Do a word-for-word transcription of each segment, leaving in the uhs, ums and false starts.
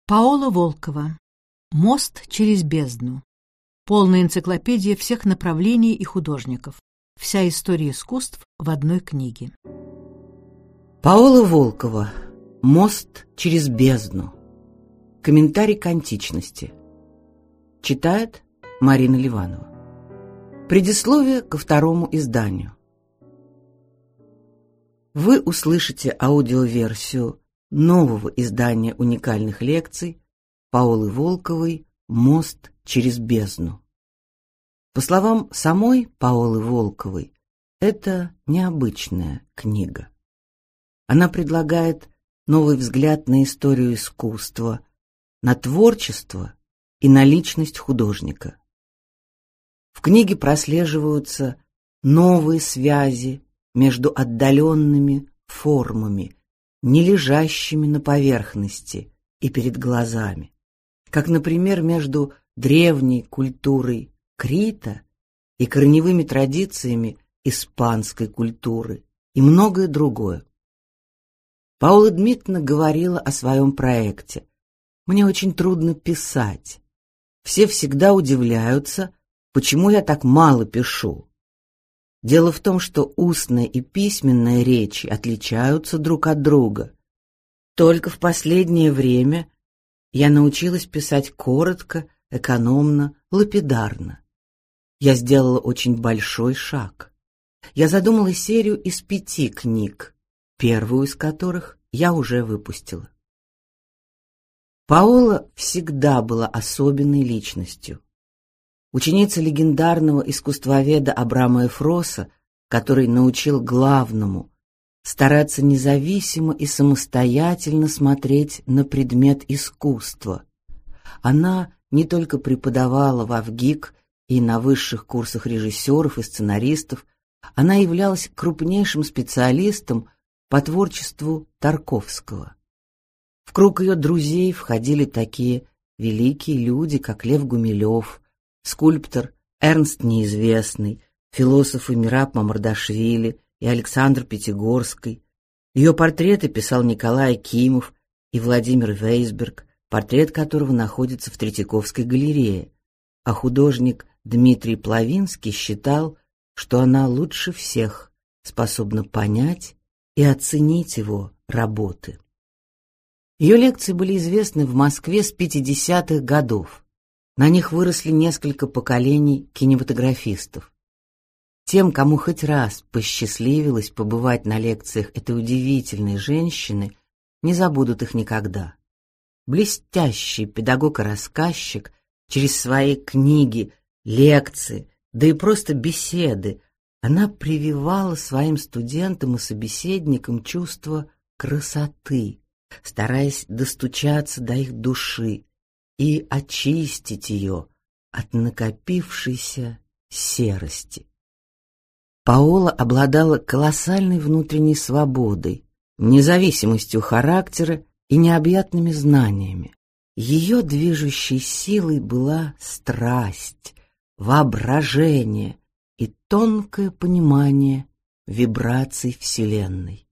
Паола Волкова. «Мост через бездну». Полная энциклопедия всех направлений и художников. Вся история искусств в одной книге. Паола Волкова. «Мост через бездну». Комментарий к античности. Читает Марина Ливанова. Предисловие ко второму изданию. Вы услышите аудиоверсию нового издания уникальных лекций Паолы Волковой «Мост через бездну». По словам самой Паолы Волковой, это необычная книга. Она предлагает новый взгляд на историю искусства, на творчество и на личность художника. В книге прослеживаются новые связи между отдаленными формами, не лежащими на поверхности и перед глазами, как, например, между древней культурой Крита и корневыми традициями испанской культуры и многое другое. Паула Дмитриевна говорила о своем проекте. «Мне очень трудно писать. Все всегда удивляются, почему я так мало пишу. Дело в том, что устная и письменная речи отличаются друг от друга. Только в последнее время я научилась писать коротко, экономно, лапидарно. Я сделала очень большой шаг. Я задумала серию из пяти книг, первую из которых я уже выпустила». Паола всегда была особенной личностью. Ученица легендарного искусствоведа Абрама Эфроса, который научил главному — стараться независимо и самостоятельно смотреть на предмет искусства. Она не только преподавала в ВГИК и на высших курсах режиссеров и сценаристов, она являлась крупнейшим специалистом по творчеству Тарковского. В круг ее друзей входили такие великие люди, как Лев Гумилев, скульптор Эрнст Неизвестный, философы Мераб Мамардашвили и Александр Пятигорский. Ее портреты писал Николай Акимов и Владимир Вейсберг, портрет которого находится в Третьяковской галерее, а художник Дмитрий Плавинский считал, что она лучше всех способна понять и оценить его работы. Ее лекции были известны в Москве с пятидесятых годов. На них выросли несколько поколений кинематографистов. Тем, кому хоть раз посчастливилось побывать на лекциях этой удивительной женщины, не забудут их никогда. Блестящий педагог и рассказчик через свои книги, лекции, да и просто беседы, она прививала своим студентам и собеседникам чувство красоты, стараясь достучаться до их души и очистить ее от накопившейся серости. Паола обладала колоссальной внутренней свободой, независимостью характера и необъятными знаниями. Ее движущей силой была страсть, воображение и тонкое понимание вибраций Вселенной.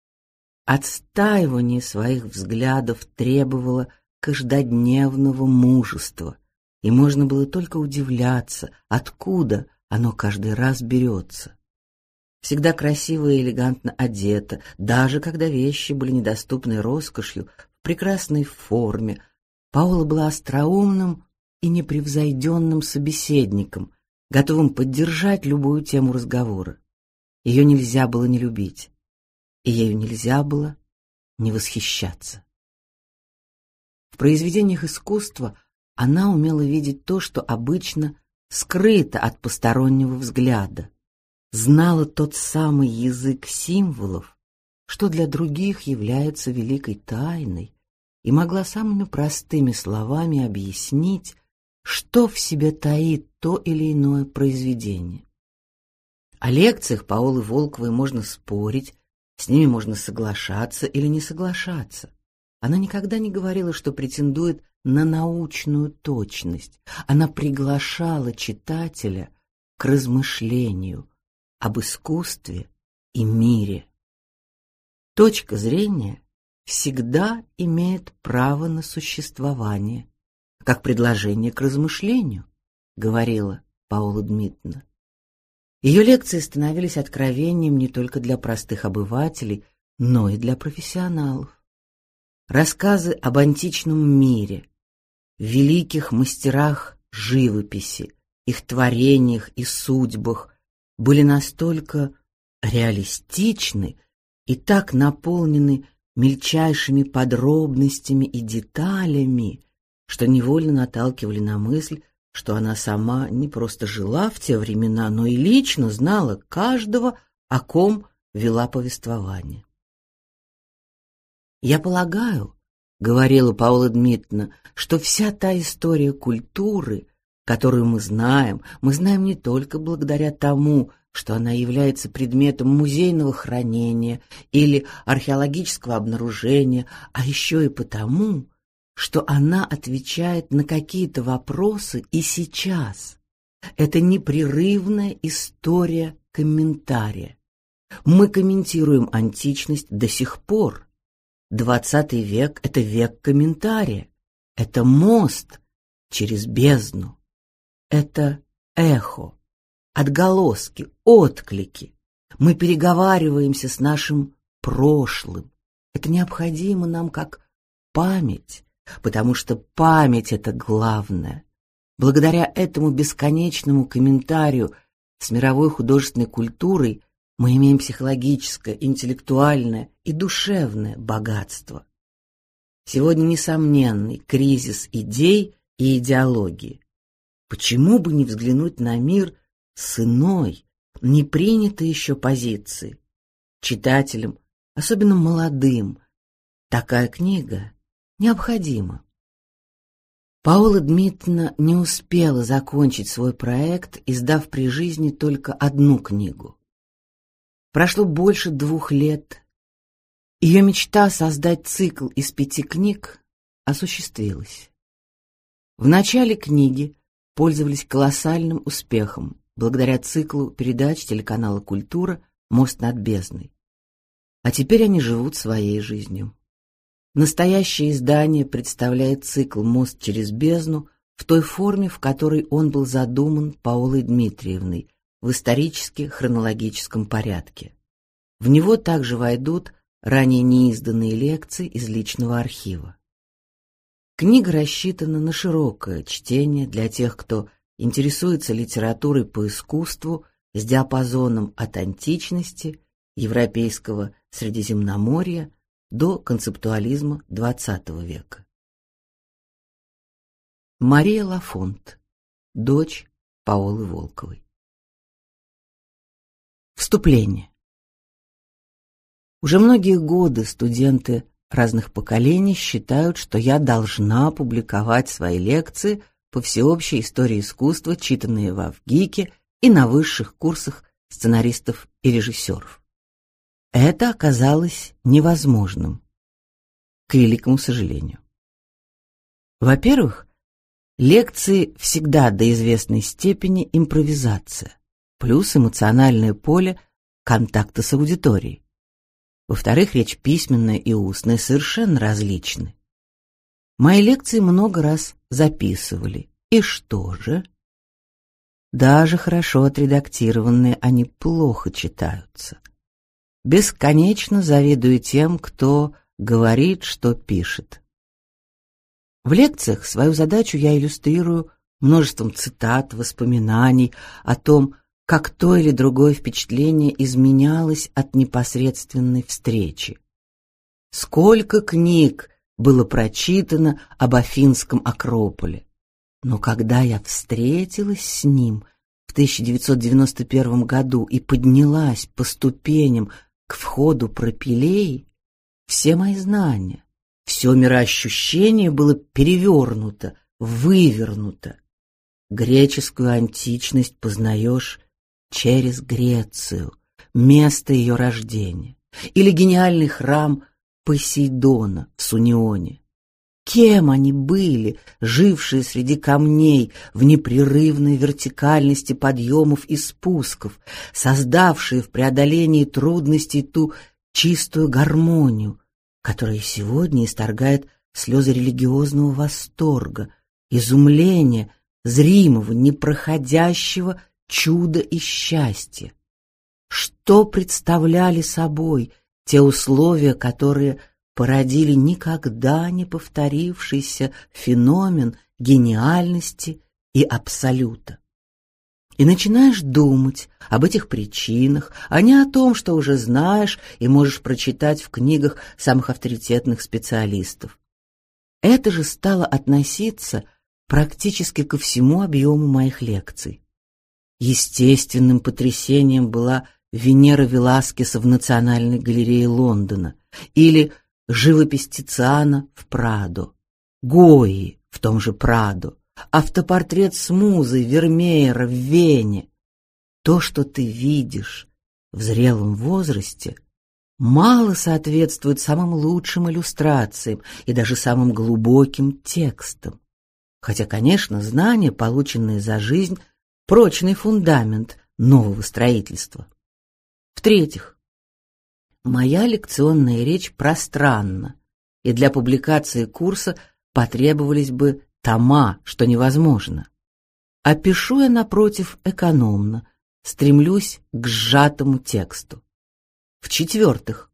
Отстаивание своих взглядов требовало каждодневного мужества, и можно было только удивляться, откуда оно каждый раз берется. Всегда красиво и элегантно одета, даже когда вещи были недоступны роскошью, в прекрасной форме, Паола была остроумным и непревзойденным собеседником, готовым поддержать любую тему разговора. Ее нельзя было не любить, и ею нельзя было не восхищаться. В произведениях искусства она умела видеть то, что обычно скрыто от постороннего взгляда, знала тот самый язык символов, что для других является великой тайной, и могла самыми простыми словами объяснить, что в себе таит то или иное произведение. О лекциях Паолы Волковой можно спорить, с ними можно соглашаться или не соглашаться. Она никогда не говорила, что претендует на научную точность. Она приглашала читателя к размышлению об искусстве и мире. Точка зрения всегда имеет право на существование, как предложение к размышлению, говорила Паула Дмитриевна. Ее лекции становились откровением не только для простых обывателей, но и для профессионалов. Рассказы об античном мире, великих мастерах живописи, их творениях и судьбах были настолько реалистичны и так наполнены мельчайшими подробностями и деталями, что невольно наталкивали на мысль, что она сама не просто жила в те времена, но и лично знала каждого, о ком вела повествование. «Я полагаю, — говорила Паула Дмитриевна, — что вся та история культуры, которую мы знаем, мы знаем не только благодаря тому, что она является предметом музейного хранения или археологического обнаружения, а еще и потому, что она отвечает на какие-то вопросы и сейчас. Это непрерывная история комментария. Мы комментируем античность до сих пор. Двадцатый век — это век комментария, это мост через бездну, это эхо, отголоски, отклики. Мы переговариваемся с нашим прошлым. Это необходимо нам как память, потому что память — это главное. Благодаря этому бесконечному комментарию с мировой художественной культурой мы имеем психологическое, интеллектуальное и душевное богатство. Сегодня несомненный кризис идей и идеологии. Почему бы не взглянуть на мир с иной, не принятой еще позиции? Читателям, особенно молодым, такая книга необходима. Паула Дмитриевна не успела закончить свой проект, издав при жизни только одну книгу. Прошло больше двух лет. Ее мечта создать цикл из пяти книг осуществилась. В начале книги пользовались колоссальным успехом благодаря циклу передач телеканала «Культура» «Мост над бездной». А теперь они живут своей жизнью. Настоящее издание представляет цикл «Мост через бездну» в той форме, в которой он был задуман Паулой Дмитриевной, в исторически-хронологическом порядке. В него также войдут ранее неизданные лекции из личного архива. Книга рассчитана на широкое чтение для тех, кто интересуется литературой по искусству с диапазоном от античности, европейского Средиземноморья до концептуализма двадцатого века. Мария Лафонт, дочь Паолы Волковой. Вступление. Уже многие годы студенты разных поколений считают, что я должна публиковать свои лекции по всеобщей истории искусства, читанные в АвГике и на высших курсах сценаристов и режиссеров. Это оказалось невозможным, к великому сожалению. Во-первых, лекции всегда до известной степени импровизация, плюс эмоциональное поле контакта с аудиторией. Во-вторых, речь письменная и устная совершенно различны. Мои лекции много раз записывали. И что же? Даже хорошо отредактированные они плохо читаются. Бесконечно завидую тем, кто говорит, что пишет. В лекциях свою задачу я иллюстрирую множеством цитат, воспоминаний о том, как то или другое впечатление изменялось от непосредственной встречи. Сколько книг было прочитано об Афинском Акрополе. Но когда я встретилась с ним в тысяча девятьсот девяносто первом году и поднялась по ступеням к входу Пропилеи, все мои знания, все мироощущение было перевернуто, вывернуто. Греческую античность познаешь через Грецию, место ее рождения, или гениальный храм Посейдона в Сунионе. Кем они были, жившие среди камней в непрерывной вертикальности подъемов и спусков, создавшие в преодолении трудностей ту чистую гармонию, которая сегодня исторгает слезы религиозного восторга, изумления, зримого, непроходящего чуда и счастья. Что представляли собой те условия, которые породили никогда не повторившийся феномен гениальности и абсолюта? И начинаешь думать об этих причинах, а не о том, что уже знаешь и можешь прочитать в книгах самых авторитетных специалистов. Это же стало относиться практически ко всему объему моих лекций. Естественным потрясением была Венера Веласкеса в Национальной галерее Лондона или живопись Тициана в Прадо, Гойи в том же Прадо, автопортрет с музой Вермеера в Вене. То, что ты видишь в зрелом возрасте, мало соответствует самым лучшим иллюстрациям и даже самым глубоким текстам. Хотя, конечно, знания, полученные за жизнь, прочный фундамент нового строительства. В-третьих, моя лекционная речь пространна, и для публикации курса потребовались бы тома, что невозможно. А пишу я, напротив, экономно, стремлюсь к сжатому тексту. В-четвертых,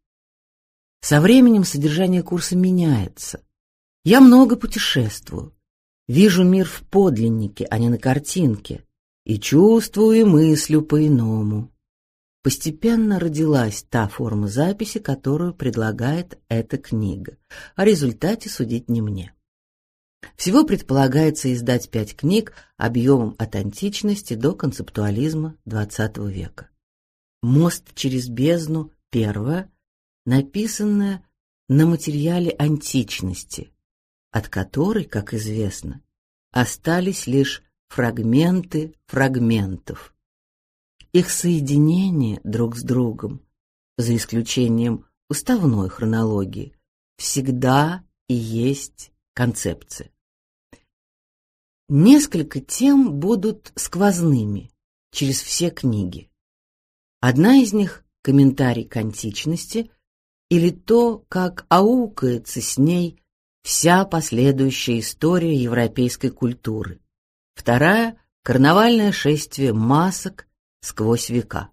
со временем содержание курса меняется. Я много путешествую, вижу мир в подлиннике, а не на картинке, и чувствую и мыслю по-иному. Постепенно родилась та форма записи, которую предлагает эта книга. О результате судить не мне. Всего предполагается издать пять книг объемом от античности до концептуализма двадцатого века. «Мост через бездну» — первая, написанная на материале античности, от которой, как известно, остались лишь фрагменты фрагментов. Их соединение друг с другом, за исключением уставной хронологии, всегда и есть концепция. Несколько тем будут сквозными через все книги. Одна из них — комментарий к античности или то, как аукается с ней вся последующая история европейской культуры. Вторая — карнавальное шествие масок сквозь века.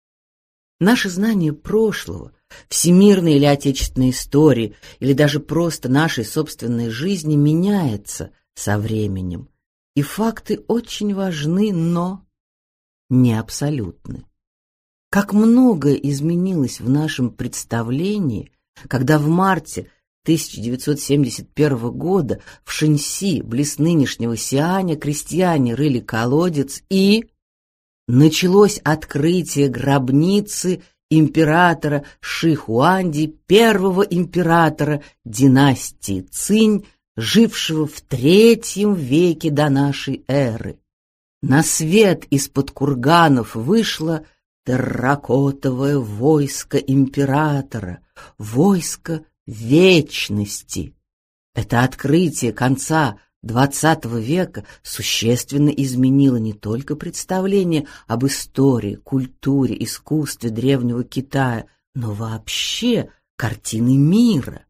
Наше знание прошлого, всемирной или отечественной истории, или даже просто нашей собственной жизни меняется со временем, и факты очень важны, но не абсолютны. Как многое изменилось в нашем представлении, когда в марте тысяча девятьсот семьдесят первого года в Шэньси, близ нынешнего Сианя, крестьяне рыли колодец, и началось открытие гробницы императора Ши Хуанди, первого императора династии Цинь, жившего в третьем веке до нашей эры. На свет из-под курганов вышло терракотовое войско императора, войско вечности. Это открытие конца двадцатого века существенно изменило не только представление об истории, культуре, искусстве древнего Китая, но вообще картины мира.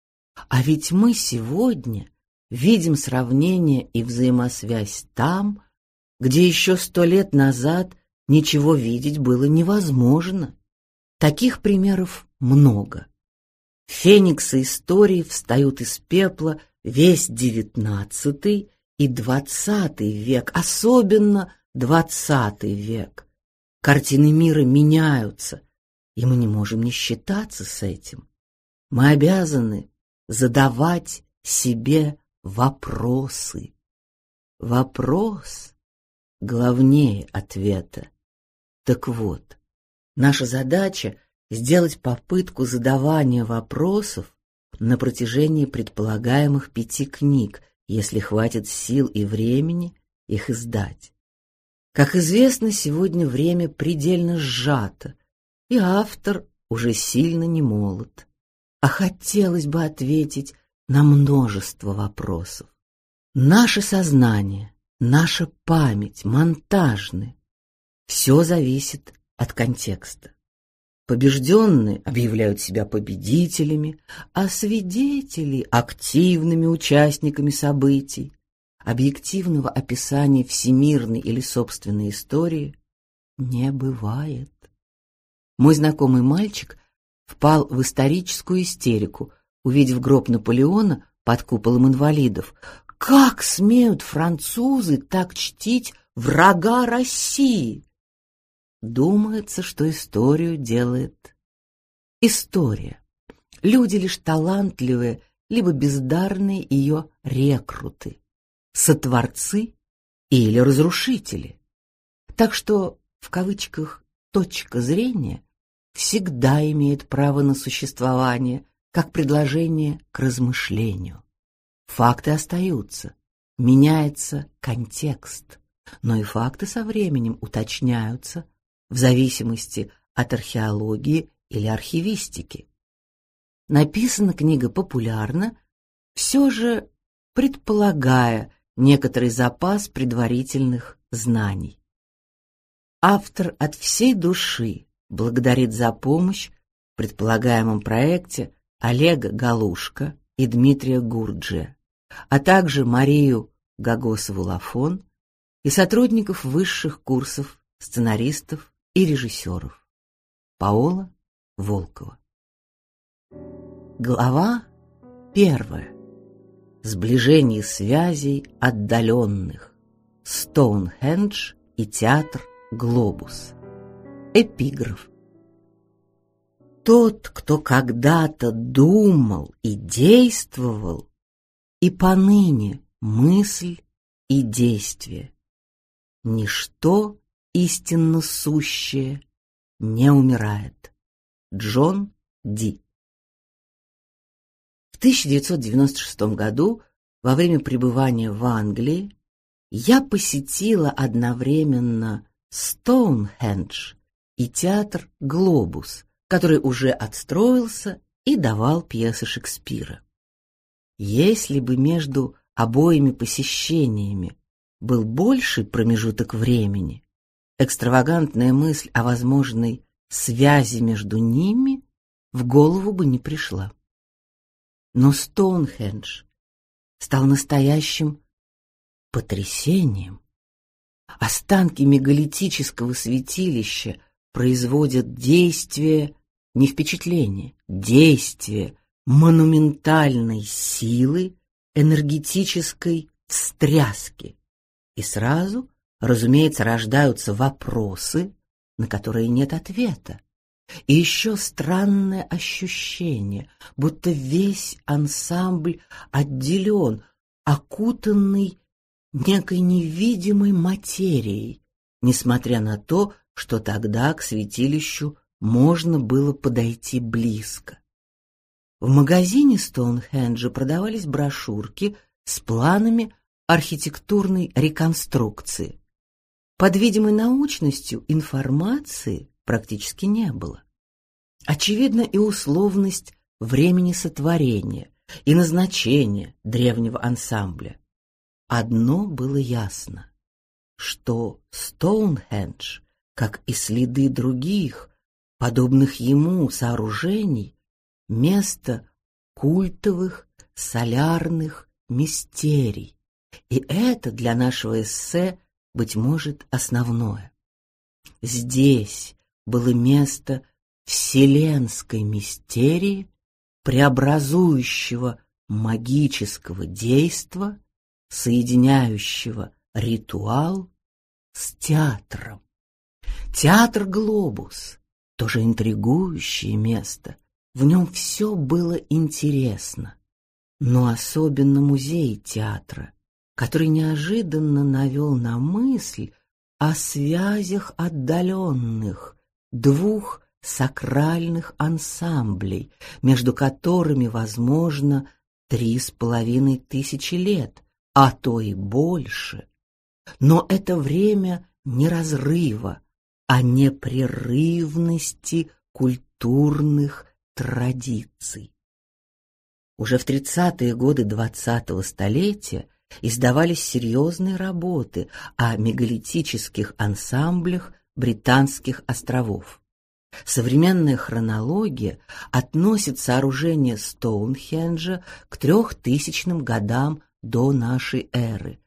А ведь мы сегодня видим сравнение и взаимосвязь там, где еще сто лет назад ничего видеть было невозможно. Таких примеров много. Фениксы истории встают из пепла весь девятнадцатый и двадцатый век, особенно двадцатый век. Картины мира меняются, и мы не можем не считаться с этим. Мы обязаны задавать себе вопросы. Вопрос главнее ответа. Так вот, наша задача — сделать попытку задавания вопросов на протяжении предполагаемых пяти книг, если хватит сил и времени их издать. Как известно, сегодня время предельно сжато, и автор уже сильно не молод. А хотелось бы ответить на множество вопросов. Наше сознание, наша память монтажны. Все зависит от контекста. Побежденные объявляют себя победителями, а свидетели — активными участниками событий. Объективного описания всемирной или собственной истории не бывает. Мой знакомый мальчик впал в историческую истерику, увидев гроб Наполеона под куполом инвалидов. Как смеют французы так чтить врага России? Думается, что историю делает история. Люди лишь талантливые, либо бездарные ее рекруты, сотворцы или разрушители. Так что, в кавычках, точка зрения всегда имеет право на существование, как предложение к размышлению. Факты остаются, меняется контекст, но и факты со временем уточняются в зависимости от археологии или архивистики. Написана книга популярно, все же предполагая некоторый запас предварительных знаний. Автор от всей души благодарит за помощь в предполагаемом проекте Олега Галушко и Дмитрия Гурджия, а также Марию Гогосову-Лафон и сотрудников высших курсов, сценаристов и режиссеров. Паола Волкова. Глава первая. Сближение связей отдаленных. Стоунхендж и театр Глобус. Эпиграф. Тот, кто когда-то думал и действовал, и поныне мысль и действие. Ничто истинно сущее не умирает. Джон Ди. В тысяча девятьсот девяносто шестом году, во время пребывания в Англии, я посетила одновременно Стоунхендж и театр Глобус, который уже отстроился и давал пьесы Шекспира. Если бы между обоими посещениями был больший промежуток времени, экстравагантная мысль о возможной связи между ними в голову бы не пришла. Но Стоунхендж стал настоящим потрясением. Останки мегалитического святилища производят действие, не впечатление, действие монументальной силы, энергетической встряски. И сразу, разумеется, рождаются вопросы, на которые нет ответа. И еще странное ощущение, будто весь ансамбль отделен, окутанный некой невидимой материей, несмотря на то, что тогда к святилищу можно было подойти близко. В магазине Стоунхенджа продавались брошюрки с планами архитектурной реконструкции. Под видимой научностью информации практически не было. Очевидна и условность времени сотворения, и назначения древнего ансамбля. Одно было ясно, что Стоунхендж, как и следы других, подобных ему сооружений, место культовых солярных мистерий. И это для нашего эссе, быть может, основное. Здесь было место вселенской мистерии, преобразующего магического действа, соединяющего ритуал с театром. Театр Глобус — тоже интригующее место. В нем все было интересно, но особенно музей театра, который неожиданно навел на мысль о связях отдаленных двух сакральных ансамблей, между которыми, возможно, три с половиной тысячи лет, а то и больше. Но это время не разрыва, а непрерывности культурных традиций. Уже в тридцатые годы двадцатого столетия издавались серьезные работы о мегалитических ансамблях Британских островов. Современная хронология относит сооружение Стоунхенджа к трехтысячным годам до нашей эры.